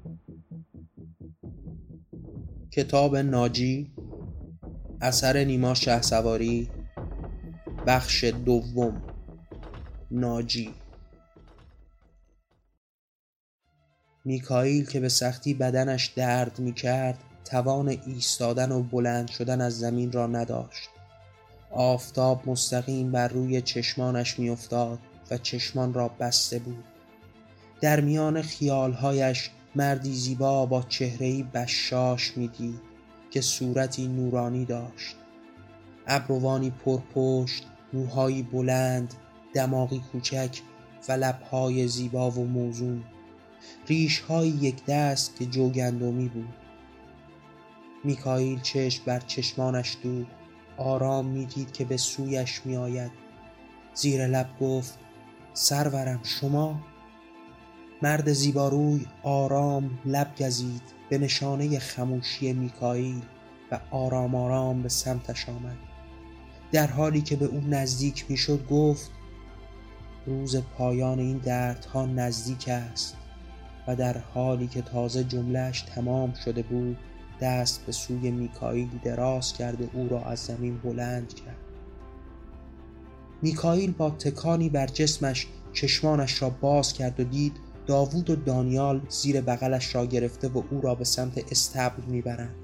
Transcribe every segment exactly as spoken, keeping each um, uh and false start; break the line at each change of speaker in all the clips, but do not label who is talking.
کتاب ناجی، اثر نیما شهسواری، بخش دوم. ناجی. میکائیل که به سختی بدنش درد میکرد توان ایستادن و بلند شدن از زمین را نداشت. آفتاب مستقیم بر روی چشمانش میافتاد و چشمان را بسته بود. در میان خیالهایش مردی زیبا با چهره‌ای بشاش میدید که صورتی نورانی داشت، ابروانی پرپشت، موهایی بلند، دماغی کوچک و لبهای زیبا و موزون، ریش‌های یک دست که جوگندمی بود. میکائیل چشم بر چشمانش دوخت، آرام میدید که به سویش میآید. زیر لب گفت: سرورم شما؟ مرد زیباروی آرام لب گزید به نشانه خموشی میکائیل و آرام آرام به سمتش آمد. در حالی که به او نزدیک میشد گفت: روز پایان این دردها نزدیک است. و در حالی که تازه جملهش تمام شده بود دست به سوی میکائیل دراز کرد و او را از زمین بلند کرد. میکائیل با تکانی بر جسمش چشمانش را باز کرد و دید داوود و دانیال زیر بغلش را گرفته و او را به سمت استبل میبرند.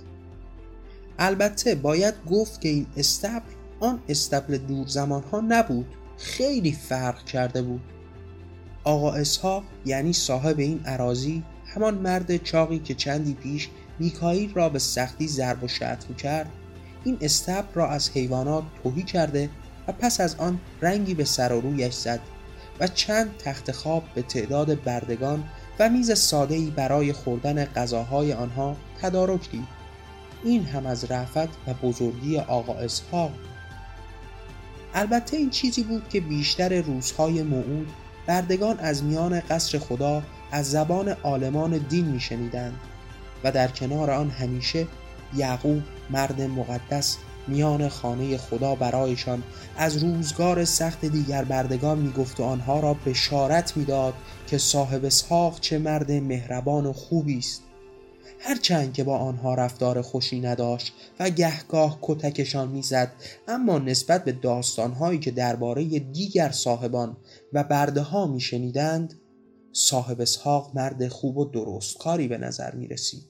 البته باید گفت که این استبل آن استبل دور زمان ها نبود، خیلی فرق کرده بود. آقا اسحاق یعنی صاحب این اراضی، همان مرد چاقی که چندی پیش میکائیل را به سختی ضرب و شتم کرد، این استبل را از حیوانات تهی کرده و پس از آن رنگی به سر و رویش زد و چند تخت خواب به تعداد بردگان و میز ساده‌ای برای خوردن غذاهای آنها تدارک دید. این هم از رأفت و بزرگی آقا اسحاق. البته این چیزی بود که بیشتر روزهای موعود بردگان از میان قصر خدا از زبان عالمان دین میشنیدند و در کنار آن همیشه یعقوب مرد مقدس میان خانه خدا برایشان از روزگار سخت دیگر بردگان میگفت و آنها را بشارت میداد که صاحب اسحاق چه مرد مهربان و خوبی است، هرچند که با آنها رفتار خوشی نداشت و گهگاه کتکشان میزد، اما نسبت به داستانهایی که درباره دیگر صاحبان و برده ها میشنیدند صاحب اسحاق مرد خوب و درستکاری به نظر میرسید.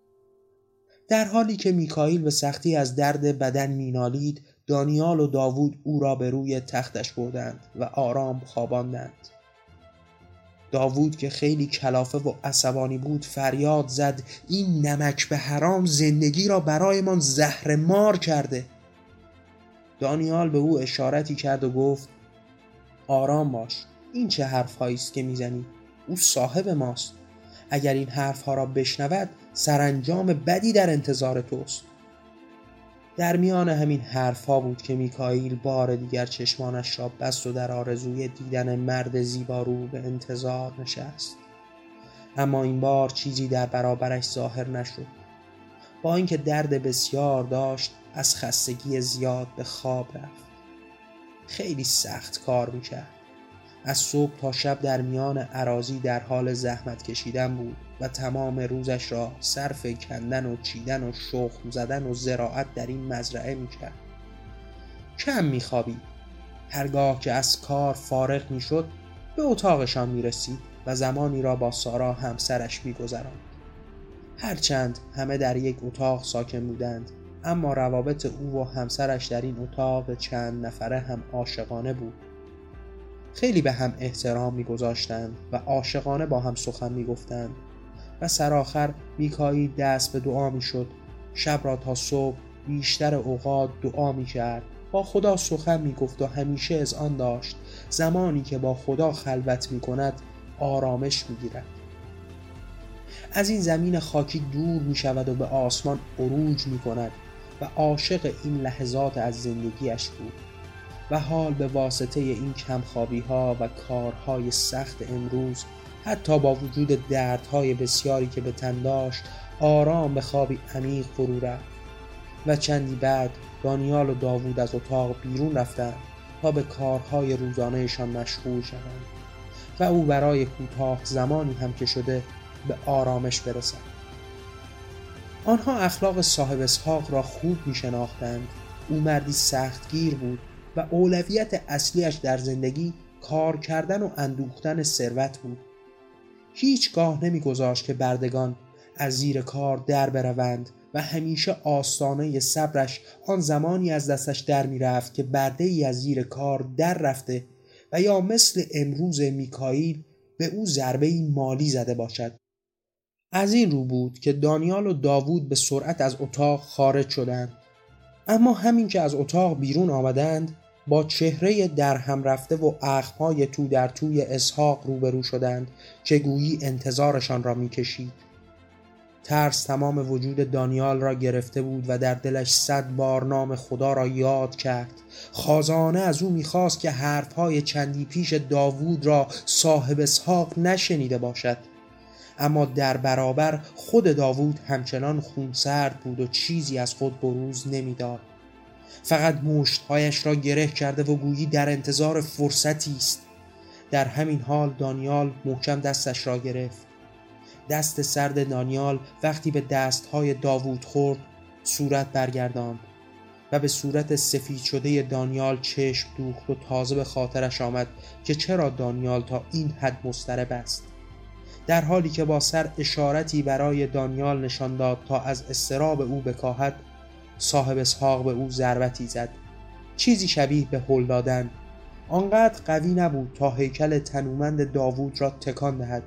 در حالی که میکائیل به سختی از درد بدن مینالید، دانیال و داوود او را به روی تختش بردند و آرام خواباندند. داوود که خیلی کلافه و عصبانی بود فریاد زد: این نمک به حرام زندگی را برایمان زهر مار کرده. دانیال به او اشارتی کرد و گفت: آرام باش، این چه حرف‌هایی است که میزنی؟ او صاحب ماست. اگر این حرفها را بشنود سرانجام بدی در انتظار توست. در میان همین حرفها بود که میکائیل بار دیگر چشمانش را بست و در آرزوی دیدن مرد زیبارو به انتظار نشست. اما این بار چیزی در برابرش ظاهر نشد. با اینکه درد بسیار داشت از خستگی زیاد به خواب رفت. خیلی سخت کار میکرد. از صبح تا شب در میان اراضی در حال زحمت کشیدن بود و تمام روزش را صرف کندن و چیدن و شخم زدن و زراعت در این مزرعه میکرد. کم میخوابید. هرگاه که از کار فارغ میشد به اتاقشان میرسید و زمانی را با سارا همسرش میگذراند. هرچند همه در یک اتاق ساکن بودند، اما روابط او و همسرش در این اتاق چند نفره هم عاشقانه بود. خیلی به هم احترام می‌گذاشتند و عاشقانه با هم سخن می‌گفتند و سرآخر میکائیل دست به دعا می‌شد. شب را تا صبح بیشتر اوقات دعا می‌کرد، با خدا سخن می‌گفت و همیشه اذعان داشت زمانی که با خدا خلوت می‌کند آرامش می‌گیرد. از این زمین خاکی دور می‌شود و به آسمان عروج می‌کند و عاشق این لحظات از زندگیش بود. و حال به واسطه این کمخوابی ها و کارهای سخت امروز، حتی با وجود دردهای بسیاری که به تن داشت، آرام به خوابی عمیق فرو رفت. و چندی بعد دانیال و داوود از اتاق بیرون رفتند تا به کارهای روزانهشان مشغول شوند و او برای کوتاه زمانی هم که شده به آرامش برسد. آنها اخلاق صاحب اسحاق را خوب می شناختند. او مردی سختگیر بود و اولویت اصلیش در زندگی کار کردن و اندوختن ثروت بود. هیچگاه نمی گذاشت که بردگان از زیر کار در بروند و همیشه آستانه صبرش آن زمانی از دستش در می رفت که برده ای از زیر کار در رفته و یا مثل امروز میکائیل به او ضربه‌ای مالی زده باشد. از این رو بود که دانیال و داوود به سرعت از اتاق خارج شدند. اما همین که از اتاق بیرون آمدند با چهره در هم رفته و اخم‌های تو در توی اسحاق روبرو شدند که گویی انتظارشان را می‌کشید. ترس تمام وجود دانیال را گرفته بود و در دلش صد بار نام خدا را یاد کرد. خازانه از او می‌خواست که حرف‌های چندی پیش داوود را صاحب اسحاق نشنیده باشد. اما در برابر خود داوود همچنان خونسرد بود و چیزی از خود بروز نمی‌داد. فقط مشت‌هایش را گره کرده و گویی در انتظار فرصتی است. در همین حال دانیال محکم دستش را گرفت. دست سرد دانیال وقتی به دست‌های داوود خورد صورت برگرداند و به صورت سفید شده دانیال چشم دوخت و تازه به خاطرش آمد که چرا دانیال تا این حد مضطرب است. در حالی که با سر اشارتی برای دانیال نشان داد تا از اضطراب او بکاهد، صاحب اسحاق به او ضربتی زد، چیزی شبیه به هل دادن. آنقدر قوی نبود تا هیکل تنومند داوود را تکان دهد.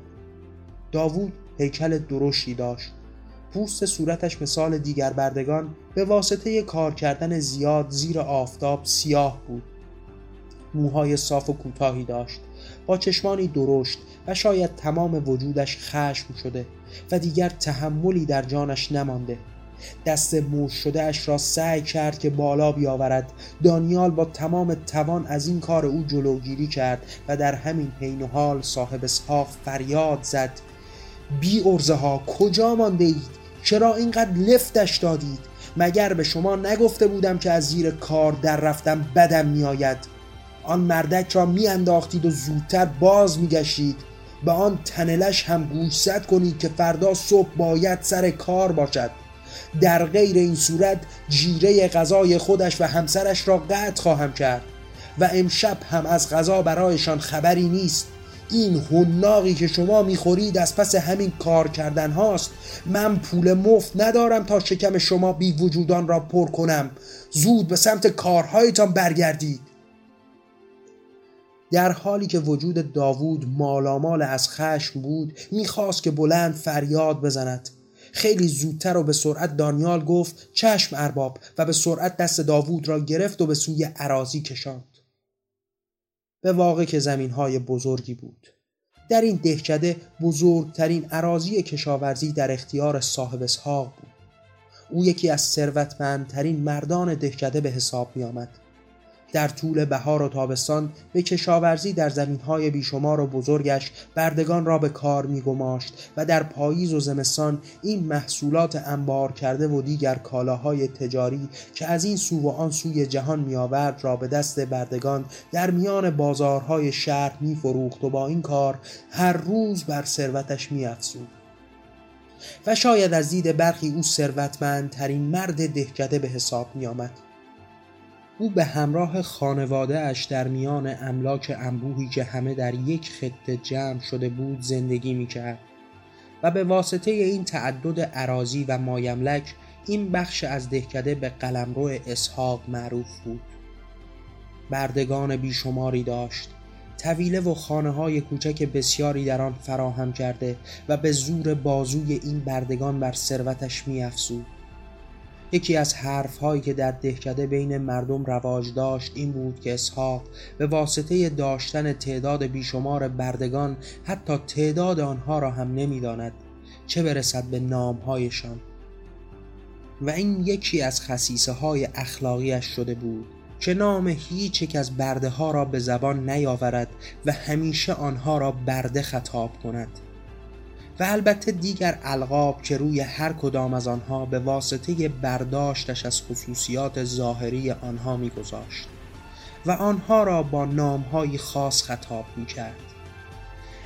داوود هیکل درشتی داشت. پوست صورتش مثال دیگر بردگان به واسطه کار کردن زیاد زیر آفتاب سیاه بود. موهای صاف و کوتاهی داشت، با چشمانی درشت و شاید تمام وجودش خشم شده و دیگر تحملی در جانش نمانده. دست موش شده اش را سعی کرد که بالا بیاورد. دانیال با تمام توان از این کار او جلوگیری کرد و در همین حین و حال صاحب اسحاق فریاد زد: بی ارزه ها کجا مانده اید؟ چرا اینقدر لفتش دادید؟ مگر به شما نگفته بودم که از زیر کار در رفتم بدم می آید؟ آن مردک را می انداختید و زودتر باز می گشتید. به آن تنلش هم گوشزد کنید که فردا صبح باید سر کار باشد. در غیر این صورت جیره غذای خودش و همسرش را قطع خواهم کرد و امشب هم از غذا برایشان خبری نیست. این حناقی که شما میخورید از پس همین کار کردن هاست. من پول مفت ندارم تا شکم شما بی وجودان را پر کنم. زود به سمت کارهایتان برگردید. در حالی که وجود داوود مالامال از خشم بود، میخواست که بلند فریاد بزند. خیلی زودتر و به سرعت دانیال گفت: چشم ارباب، و به سرعت دست داوود را گرفت و به سوی اراضی کشاند. به واقع که زمین‌های بزرگی بود. در این دهکده بزرگترین اراضی کشاورزی در اختیار صاحب اسحاق بود. او یکی از ثروتمندترین مردان دهکده به حساب می آمد. در طول بهار و تابستان به کشاورزی در زمین‌های بیشمار و بزرگش بردگان را به کار می‌گماشت و در پاییز و زمستان این محصولات انبار کرده و دیگر کالاهای تجاری که از این سو و آن سوی جهان می‌آورد را به دست بردگان در میان بازارهای شهر می‌فروخت و با این کار هر روز بر ثروتش می‌افزود. و شاید از دید برخی او ثروتمندترین مرد دهکده به حساب می‌آمد. او به همراه خانواده اش در میان املاک انبوهی که همه در یک خطه جمع شده بود زندگی می‌کرد و به واسطه این تعدد اراضی و مایملک این بخش از دهکده به قلمرو اسحاق معروف بود. بردگان بیشماری داشت، طویله و خانه‌های کوچک بسیاری در آن فراهم کرده و به زور بازوی این بردگان بر ثروتش می‌افزود. یکی از حرف‌هایی که در دهکده بین مردم رواج داشت این بود که اسحاق به واسطه داشتن تعداد بیشمار بردگان حتی تعداد آنها را هم نمی‌داند، چه برسد به نام‌هایشان. و این یکی از خصیصه‌های اخلاقیش شده بود که نام هیچ یک از برده‌ها را به زبان نیاورد و همیشه آنها را برده خطاب کند. و البته دیگر القاب که روی هر کدام از آنها به واسطه برداشتش از خصوصیات ظاهری آنها می‌گذاشت و آنها را با نام‌های خاص خطاب می‌کرد.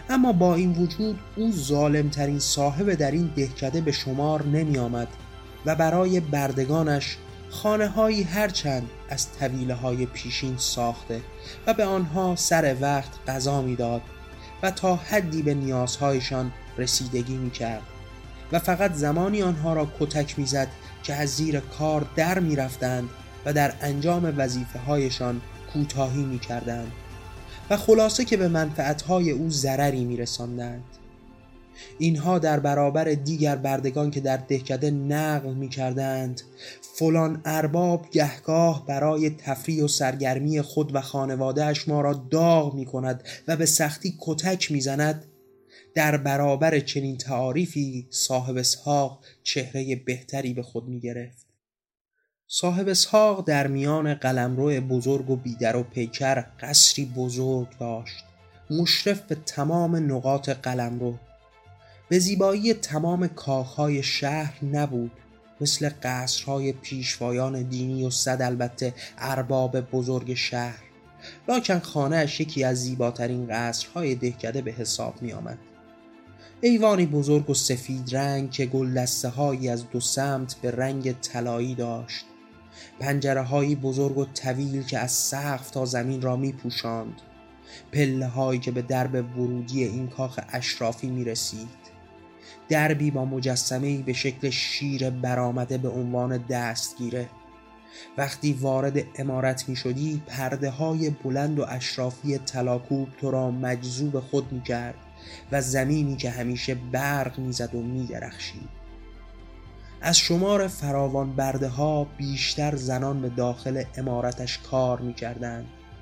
اما با این وجود او ظالمترین صاحب در این دهکده به شمار نمی آمد و برای بردگانش خانه هایی هرچند از طویله های پیشین ساخته و به آنها سر وقت غذا می داد و تا حدی به نیازهایشان رسیدگی می کرد و فقط زمانی آنها را کتک می زد که از زیر کار در می رفتند و در انجام وظیفه هایشان کوتاهی می کردند و خلاصه که به منفعتهای او ضرری می رساندند. اینها در برابر دیگر بردگان که در دهکده نقل می کردند فلان ارباب گهگاه برای تفریح و سرگرمی خود و خانوادهش ما را داغ می کند و به سختی کتک می زند، در برابر چنین تعاریفی صاحب اسحاق چهره بهتری به خود می گرفت. صاحب اسحاق در میان قلمرو بزرگ و بیدر و پیکر قصری بزرگ داشت، مشرف به تمام نقاط قلمرو. به زیبایی تمام کاخهای شهر نبود، مثل قصرهای پیشوایان دینی و صد البته ارباب بزرگ شهر، لکن خانه‌اش یکی از زیباترین قصرهای دهکده به حساب می آمد. ایوانی بزرگ و سفید رنگ که گلدسته هایی از دو سمت به رنگ طلایی داشت، پنجره هایی بزرگ و طویل که از سقف تا زمین را می پوشاند، پله هایی که به درب ورودی این کاخ اشرافی می رسید، دربی با مجسمه‌ای به شکل شیر برآمده به عنوان دستگیره. وقتی وارد عمارت می شدی پرده های بلند و اشرافی طلاکوب تو را مجذوب خود می کرد و زمینی که همیشه برق می زد و می درخشید. از شمار فراوان برده ها بیشتر زنان به داخل عمارتش کار می کردند.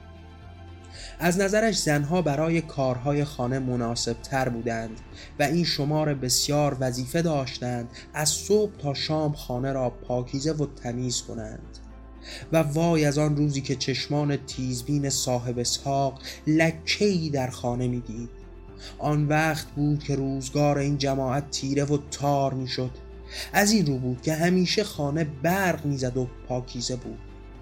از نظرش زنها برای کارهای خانه مناسب تر بودند و این شمار بسیار وظیفه داشتند از صبح تا شام خانه را پاکیزه و تمیز کنند. و وای از آن روزی که چشمان تیزبین صاحب اسحاق لکه‌ای در خانه می دید. آن وقت بود که روزگار این جماعت تیره و تار می شد. از این رو بود که همیشه خانه برق می زد و پاکیزه بود.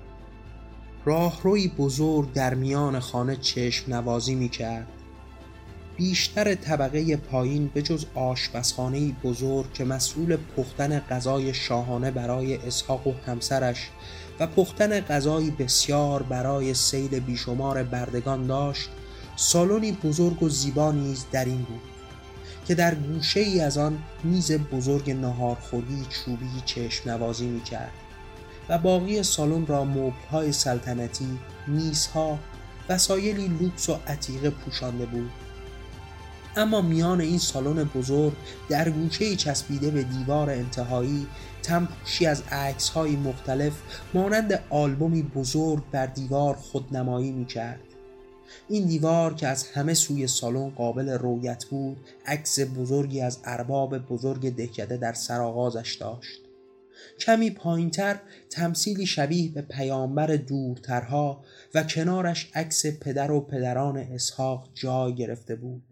راهروی بزرگ در میان خانه چشم نوازی می کرد. بیشتر طبقه پایین به جز آشپزخانه‌ای بزرگ که مسئول پختن غذای شاهانه برای اسحاق و همسرش و پختن غذایی بسیار برای سیل بیشمار بردگان داشت، سالنی بزرگ و زیبا نیز در این بود که در گوشه ای از آن میز بزرگ ناهارخوری چوبی چشم نوازی می کرد و باقی سالن را مبل‌های سلطنتی، میزها، وسایلی لوکس و عتیقه پوشانده بود. اما میان این سالن بزرگ در گوشه‌ای چسبیده به دیوار انتهایی تمپوشی از عکس‌های مختلف مانند آلبومی بزرگ بر دیوار خودنمایی می‌کرد. این دیوار که از همه سوی سالن قابل رؤیت بود، عکس بزرگی از ارباب بزرگ دهکده در سرآغازش داشت. کمی پایینتر تمثیلی شبیه به پیامبر دورترها و کنارش عکس پدر و پدران اسحاق جای گرفته بود.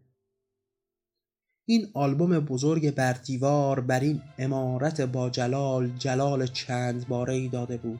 این آلبوم بزرگ بر دیوار بر این عمارت با جلال جلال چند باره‌ای داده بود.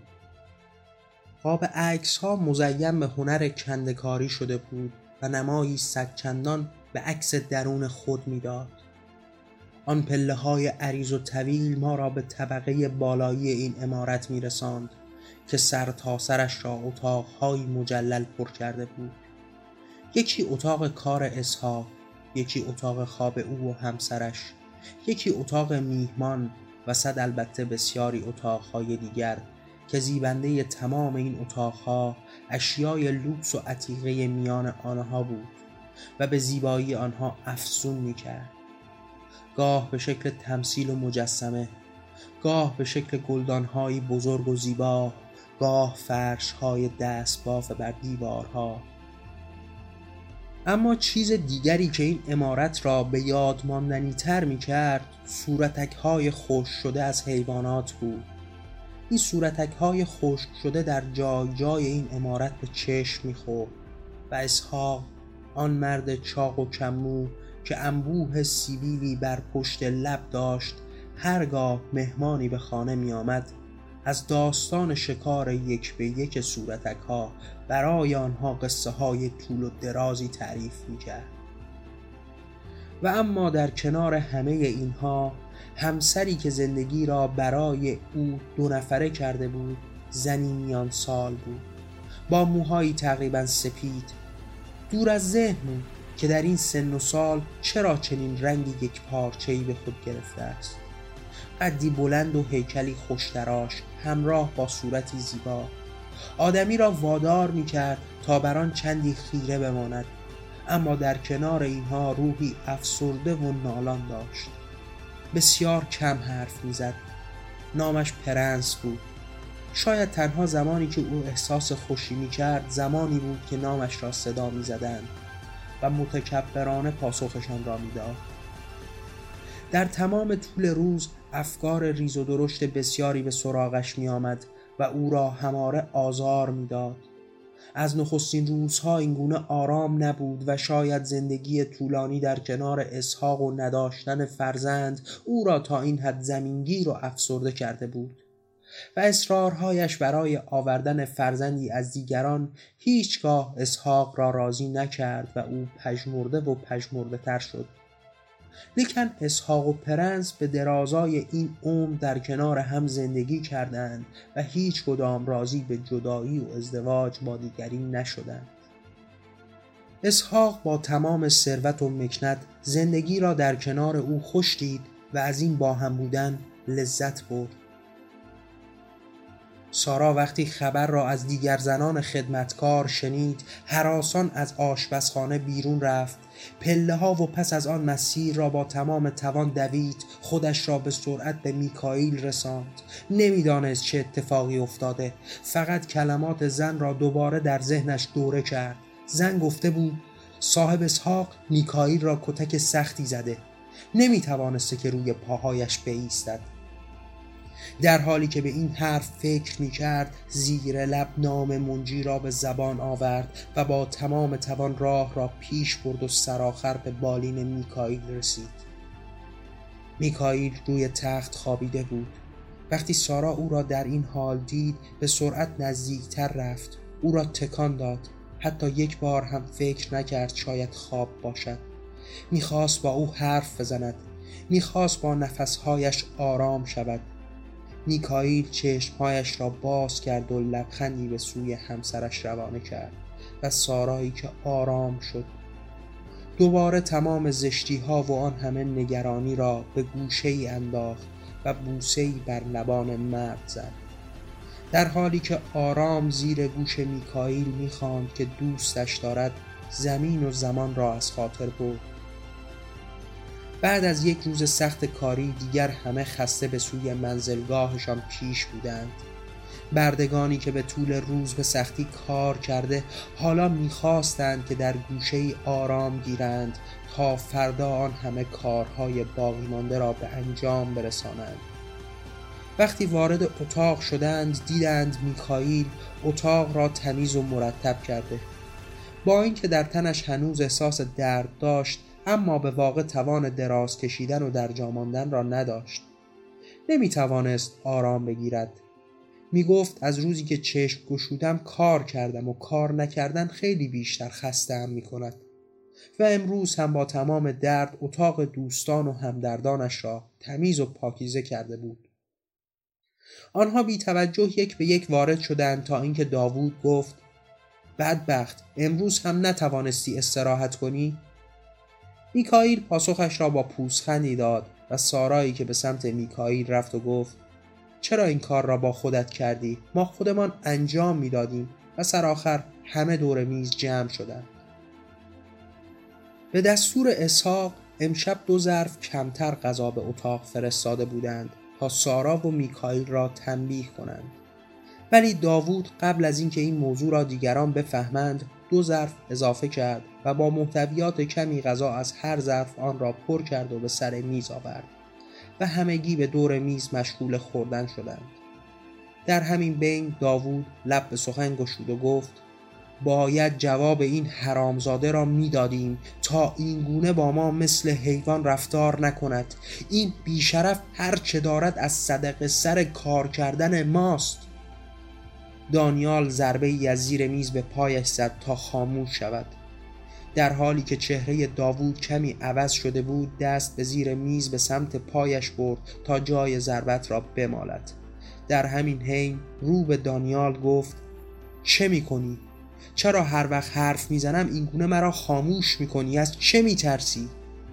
قاب عکس‌ها مزین به هنر کنده‌کاری شده بود و نمایی صدچندان به عکس درون خود می‌داد. آن پله‌های عریض و طویل ما را به طبقه بالایی این عمارت می‌رساند که سر تا سرش را اتاق‌های مجلل پر کرده بود. یکی اتاق کار اسحاق، یکی اتاق خواب او و همسرش، یکی اتاق میهمان و صد البته بسیاری اتاق‌های دیگر که زیبنده تمام این اتاق‌ها اشیای لوکس و عتیقه میان آنها بود و به زیبایی آنها افزون می‌کرد. گاه به شکل تمثیل و مجسمه، گاه به شکل گلدان‌های بزرگ و زیبا، گاه فرش‌های دستباف بر دیوارها. اما چیز دیگری که این عمارت را به یاد ماندنی تر می کرد صورتک های خشک شده از حیوانات بود. این صورتک های خشک شده در جای جای این عمارت به چشم می خورد و اسحاق، آن مرد چاق و کم‌مو که انبوه سیبیلی بر پشت لب داشت، هرگاه مهمانی به خانه می آمد از داستان شکار یک به یک صورتک ها برای آنها قصه های طول و درازی تعریف می کرد. و اما در کنار همه اینها همسری که زندگی را برای او دو نفره کرده بود زنی میان سال بود، با موهایی تقریبا سپید. دور از ذهن بود که در این سن و سال چرا چنین رنگی یک پارچه‌ای به خود گرفته است. قدی بلند و هیکلی خوشتراش همراه با صورتی زیبا آدمی را وادار می‌کرد تا بر آن چندی خیره بماند، اما در کنار اینها روحی افسرده و نالان داشت. بسیار کم حرف می‌زد. نامش پرنس بود. شاید تنها زمانی که او احساس خوشی می‌کرد زمانی بود که نامش را صدا می‌زدند و متکبرانه پاسخشان را می‌داد. در تمام طول روز افکار ریز و درشت بسیاری به سراغش می‌آمد و او را هماره آزار می‌داد. از نخستین روزها اینگونه آرام نبود و شاید زندگی طولانی در کنار اسحاق و نداشتن فرزند او را تا این حد زمینگیر و افسرده کرده بود و اصرارهایش برای آوردن فرزندی از دیگران هیچگاه اسحاق را راضی نکرد و او پژمرده و پژمرده تر شد. لیکن اسحاق و پرنس به درازای این عمر در کنار هم زندگی کردند و هیچ کدام راضی به جدایی و ازدواج با دیگری نشدند. اسحاق با تمام ثروت و مکنت زندگی را در کنار او خوش دید و از این با هم بودن لذت برد. سارا وقتی خبر را از دیگر زنان خدمتکار شنید هراسان از آشپزخانه بیرون رفت، پله ها و پس از آن مسیر را با تمام توان دوید، خودش را به سرعت به میکائیل رساند. نمیدانست چه اتفاقی افتاده، فقط کلمات زن را دوباره در ذهنش دوره کرد. زن گفته بود صاحب اسحاق میکائیل را کتک سختی زده، نمیتوانسته که روی پاهایش بایستد. در حالی که به این حرف فکر می کرد زیر لب نام منجی را به زبان آورد و با تمام توان راه را پیش برد و سرآخر به بالین میکائیل رسید. میکائیل روی تخت خوابیده بود. وقتی سارا او را در این حال دید به سرعت نزدیکتر رفت، او را تکان داد. حتی یک بار هم فکر نکرد شاید خواب باشد. میخواست با او حرف بزند، میخواست با نفسهایش آرام شود. میکائیل چشمهایش را باز کرد و لبخندی به سوی همسرش روانه کرد و سارایی که آرام شد دوباره تمام زشتی ها و آن همه نگرانی را به گوشه ای انداخت و بوسه ای بر لبان مرد زد، در حالی که آرام زیر گوش میکائیل میخواند که دوستش دارد، زمین و زمان را از خاطر برد. بعد از یک روز سخت کاری دیگر همه خسته به سوی منزلگاهشان پیش بودند. بردگانی که به طول روز به سختی کار کرده حالا می‌خواستند که در گوشه‌ای آرام گیرند تا فردا آن همه کارهای باقی مانده را به انجام برسانند. وقتی وارد اتاق شدند دیدند میکائیل اتاق را تمیز و مرتب کرده. با اینکه در تنش هنوز احساس درد داشت، اما به واقع توان دراز کشیدن و در جا ماندن را نداشت. نمی توانست آرام بگیرد. می گفت از روزی که چشم گشودم کار کردم و کار نکردن خیلی بیشتر خسته‌ام می کند و امروز هم با تمام درد اتاق دوستان و همدردانش را تمیز و پاکیزه کرده بود. آنها بی توجه یک به یک وارد شدند تا اینکه داوود گفت بدبخت، امروز هم نتوانستی استراحت کنی؟ میکائیل پاسخش را با پوزخندی داد و سارایی که به سمت میکائیل رفت و گفت چرا این کار را با خودت کردی؟ ما خودمان انجام میدادیم. و سرآخر همه دور میز جمع شدند. به دستور اسحاق امشب دو ظرف کمتر غذا به اتاق فرستاده بودند تا سارا و میکائیل را تنبیه کنند، ولی داوود قبل از اینکه این موضوع را دیگران بفهمند دو ظرف اضافه کرد و با محتویات کمی غذا از هر ظرف آن را پر کرد و به سر میز آورد و همگی به دور میز مشغول خوردن شدند. در همین بین داوود لب به سخن گشود و گفت باید جواب این حرامزاده را میدادیم تا این گونه با ما مثل حیوان رفتار نکند. این بیشرف هر چه دارد از صدقه سر کار کردن ماست. دانیال ضربه ای از زیر میز به پایش زد تا خاموش شود. در حالی که چهره داوود کمی عوض شده بود دست به زیر میز به سمت پایش برد تا جای ضربت را بمالد. در همین حین رو به دانیال گفت چه میکنی؟ چرا هر وقت حرف میزنم اینگونه مرا خاموش میکنی؟ از چه میترسی؟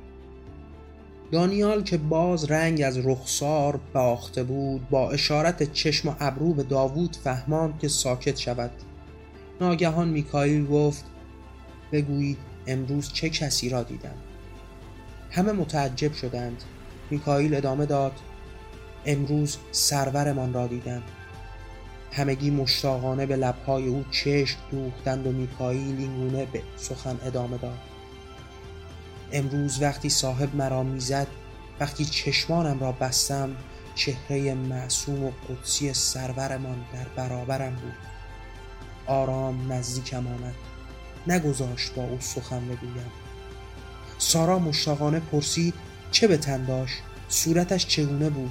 دانیال که باز رنگ از رخسار باخته بود با اشارت چشم و ابرو به داوود فهماند که ساکت شود. ناگهان میکائیل گفت بگویید امروز چه کسی را دیدم؟ همه متعجب شدند. میکائیل ادامه داد امروز سرورمان را دیدم. همگی مشتاقانه به لبهای او چشم دوختند و میکائیل اینگونه به سخن ادامه داد امروز وقتی صاحب مرا میزد، وقتی چشمانم را بستم، چهره معصوم و قدسی سرورمان در برابرم بود. آرام نزدیکم آمد، نگذاشت با او سخن بگویم. سارا مشتاقانه پرسید چه به تن داشت؟ صورتش چگونه بود؟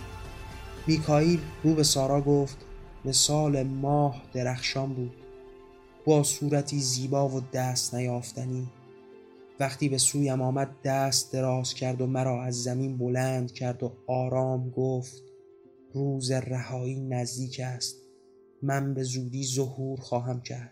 میکائیل رو به سارا گفت مثال ماه درخشان بود، با صورتی زیبا و دست نیافتنی. وقتی به سویم آمد دست دراز کرد و مرا از زمین بلند کرد و آرام گفت روز رهایی نزدیک است، من به زودی ظهور خواهم کرد.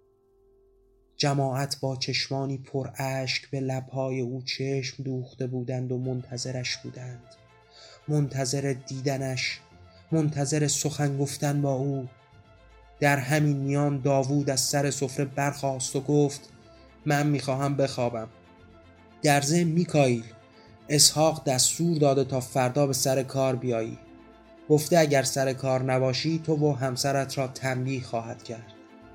جماعت با چشمانی پر اشک به لبهای او چشم دوخته بودند و منتظرش بودند، منتظر دیدنش، منتظر سخن گفتن با او. در همین میان داوود از سر سفره برخاست و گفت من میخواهم بخوابم. در ضمن میکائیل، اسحاق دستور داده تا فردا به سر کار بیایی. گفته اگر سر کار نباشی تو و همسرت را تنبیه خواهد کرد.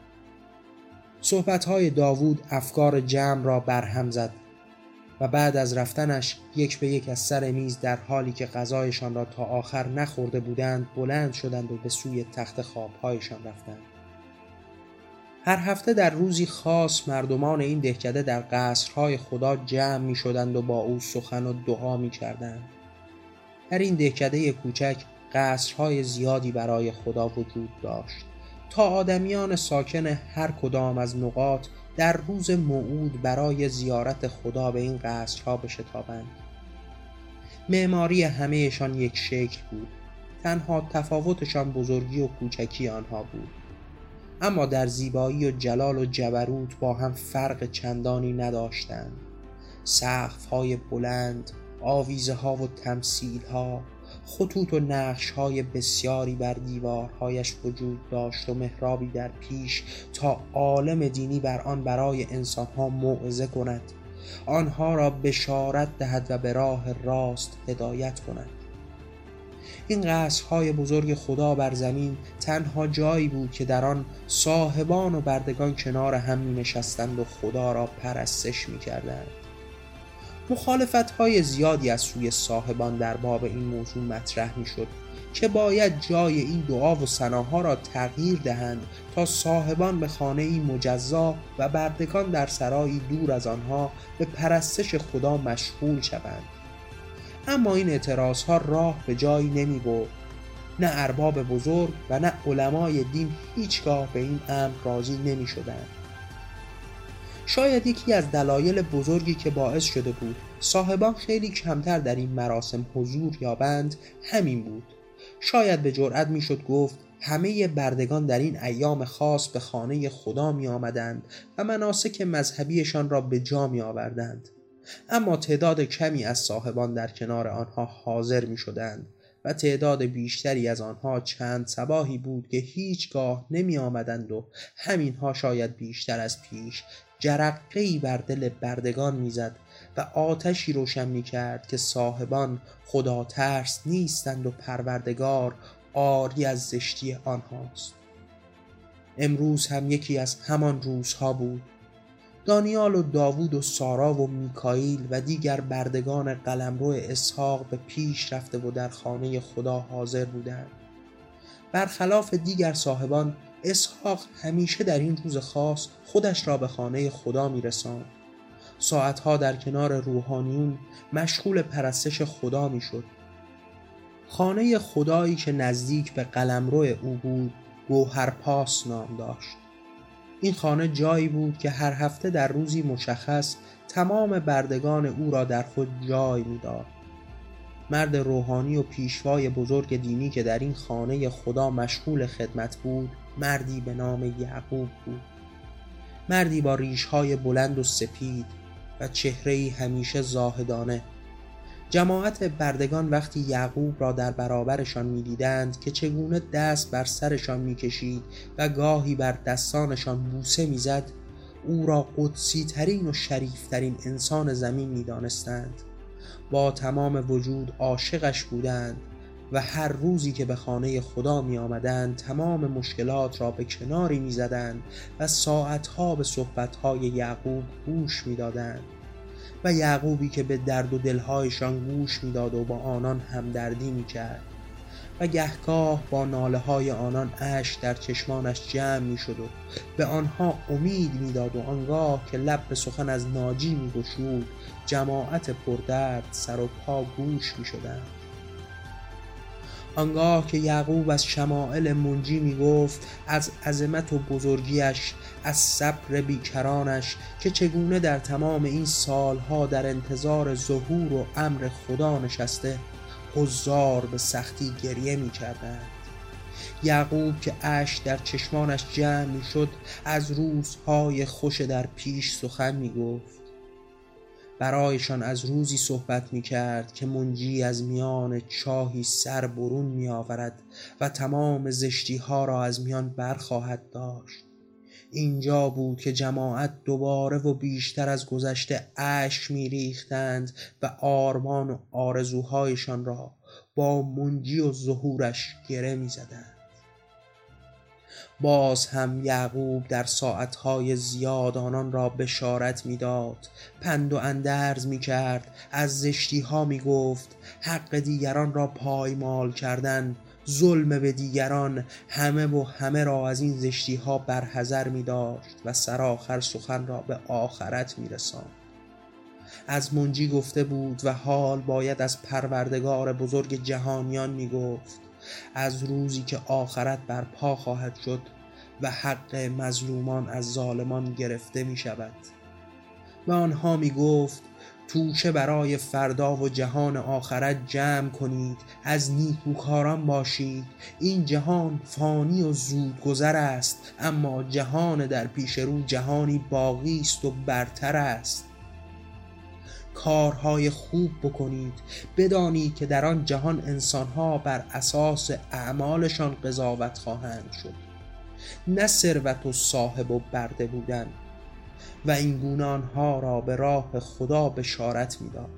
صحبتهای داوود افکار جمع را برهم زد و بعد از رفتنش یک به یک از سر میز در حالی که غذایشان را تا آخر نخورده بودند بلند شدند و به سوی تخت خوابهایشان رفتند. هر هفته در روزی خاص مردمان این دهکده در قصرهای خدا جمع می شدند و با او سخن و دعا می کردند. در این دهکده کوچک قصرهای زیادی برای خدا وجود داشت تا آدمیان ساکن هر کدام از نقاط در روز موعود برای زیارت خدا به این قصرها بشتابند. معماری همهشان یک شکل بود، تنها تفاوتشان بزرگی و کوچکی آنها بود، اما در زیبایی و جلال و جبروت با هم فرق چندانی نداشتند. سقف‌های بلند، آویزه‌ها و تمثیل‌ها، خطوط و نقش‌های بسیاری بر دیوارهایش وجود داشت و محرابی در پیش تا عالم دینی بر آن برای انسان‌ها موعظه کند، آنها را بشارت دهد و به راه راست هدایت کند. این قصرهای بزرگ خدا بر زمین تنها جایی بود که در آن صاحبان و بردگان کنار هم می نشستند و خدا را پرستش می کردند. مخالفت‌های زیادی از سوی صاحبان در باب این موضوع مطرح می شد که باید جای این دعا و ثناها را تغییر دهند تا صاحبان به خانه‌ای مجزا و بردگان در سرایی دور از آنها به پرستش خدا مشغول شوند. اما این اعتراضها راه به جایی نمی برد. نه ارباب بزرگ و نه علمای دین هیچگاه به این امر راضی نمی شدند. شاید یکی از دلایل بزرگی که باعث شده بود صاحبان خیلی کمتر در این مراسم حضور یابند همین بود. شاید به جرئت می شد گفت همه بردگان در این ایام خاص به خانه خدا می آمدند و مناسک مذهبیشان را به جا می آوردند، اما تعداد کمی از صاحبان در کنار آنها حاضر می شدند و تعداد بیشتری از آنها چند صباحی بود که هیچگاه نمی آمدند و همینها شاید بیشتر از پیش جرقه‌ای بر دل بردگان می زد و آتشی روشن می کرد که صاحبان خدا ترس نیستند و پروردگار عاری از زشتی آنهاست. امروز هم یکی از همان روزها بود. دانیال و داوود و سارا و میکائیل و دیگر بردگان قلمرو اسحاق به پیش رفته و در خانه خدا حاضر بودند. برخلاف دیگر صاحبان، اسحاق همیشه در این روز خاص خودش را به خانه خدا می‌رساند. ساعتها در کنار روحانیون مشغول پرستش خدا می‌شد. خانه خدایی که نزدیک به قلمرو او بود گوهرپاس نام داشت. این خانه جایی بود که هر هفته در روزی مشخص تمام بردگان او را در خود جای می‌داد. مرد روحانی و پیشوای بزرگ دینی که در این خانه خدا مشغول خدمت بود، مردی به نام یعقوب بود. مردی با ریش‌های بلند و سپید و چهره‌ای همیشه زاهدانه. جماعت بردگان وقتی یعقوب را در برابرشان می‌دیدند که چگونه دست بر سرشان می‌کشید و گاهی بر دستانشان بوسه می‌زد، او را قدسی ترین و شریف ترین انسان زمین می‌دانستند. با تمام وجود عاشقش بودند و هر روزی که به خانه خدا می آمدند تمام مشکلات را به کناری می زدند و ساعتها به صحبتهای یعقوب گوش می دادند و یعقوبی که به درد و دلهایشان گوش می داد و با آنان همدردی می کرد و گهگاه با ناله های آنان اشک در چشمانش جمع می شد و به آنها امید می داد و آنگاه که لب به سخن از ناجی می گشود جماعت پردرد سر و پا گوش می شدند. آنگاه که یعقوب از شمائل منجی می گفت، از عظمت و بزرگیش، از صبر بیکرانش که چگونه در تمام این سالها در انتظار ظهور و امر خدا نشسته، حضار به سختی گریه می کردند. یعقوب که اشک در چشمانش جمع می شد از روزهای خوش در پیش سخن می گفت. برایشان از روزی صحبت می کرد که منجی از میان چاهی سر برون می آورد و تمام زشتی ها را از میان برخواهد داشت. اینجا بود که جماعت دوباره و بیشتر از گذشته اشک می ریختند و آرمان و آرزوهایشان را با منجی و ظهورش گره می زدند. باز هم یعقوب در ساعتهای زیاد آنان را بشارت می‌داد، پند و اندرز می‌کرد، از زشتی‌ها می‌گفت، حق دیگران را پایمال کردن، ظلم به دیگران، همه و همه را از این زشتی‌ها برحذر می‌داشت و سرآخر سخن را به آخرت می‌رساند. از منجی گفته بود و حال باید از پروردگار بزرگ جهانیان می‌گفت، از روزی که آخرت برپا خواهد شد و حق مظلومان از ظالمان گرفته می شود. و آنها می گفت توشه برای فردا و جهان آخرت جمع کنید، از نیکوکاران باشید، این جهان فانی و زود گذر است، اما جهان در پیش رو جهانی باقی است و برتر است. کارهای خوب بکنید، بدانید که در آن جهان انسانها بر اساس اعمالشان قضاوت خواهند شد، نه ثروت و صاحب و برده بودن. و این گونه آنها را به راه خدا بشارت می‌داد.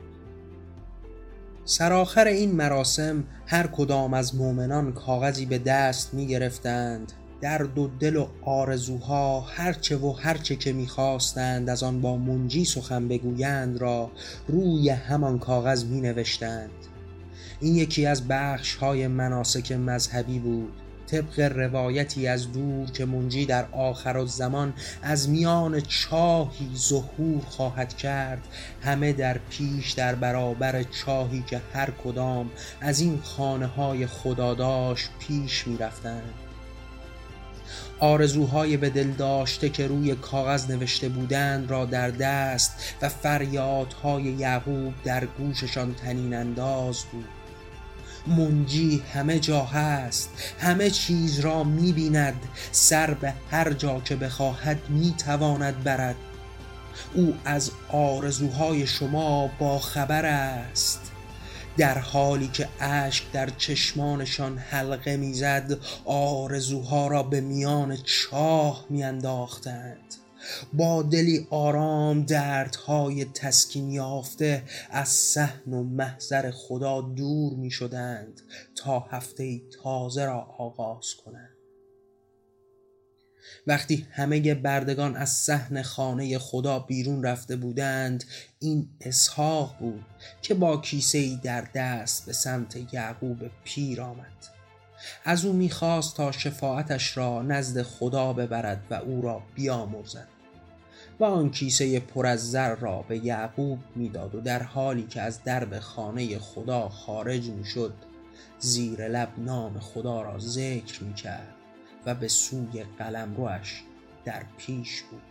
سرآخر این مراسم هر کدام از مؤمنان کاغذی به دست می گرفتند، درد و دل و آرزوها هرچه و هرچه که می‌خواستند از آن با منجی سخن بگویند را روی همان کاغذ می نوشتند. این یکی از بخش‌های مناسک مذهبی بود، طبق روایتی از دور که منجی در آخر الزمان از میان چاهی ظهور خواهد کرد. همه در پیش در برابر چاهی که هر کدام از این خانه‌های خدا داشت پیش می رفتند. آرزوهای به دل داشته که روی کاغذ نوشته بودند را در دست و فریادهای یعقوب در گوششان طنین انداز بود. منجی همه جا هست، همه چیز را می بیند، سر به هر جا که بخواهد می تواند برد. او از آرزوهای شما با خبر است. در حالی که اشک در چشمانشان حلقه میزد، آرزوها را به میان چاه می انداختند. با دلی آرام دردهای تسکین یافته از صحن و محضر خدا دور می شدند تا هفته تازه را آغاز کنند. وقتی همه بردگان از صحن خانه خدا بیرون رفته بودند، این اسحاق بود که با کیسه‌ای در دست به سمت یعقوب پیر آمد. از او می‌خواست تا شفاعتش را نزد خدا ببرد و او را بیامرزد و آن کیسه پر از زر را به یعقوب میداد و در حالی که از درب خانه خدا خارج میشد زیر لب نام خدا را ذکر میکرد و به سوی قلمروش در پیش بود.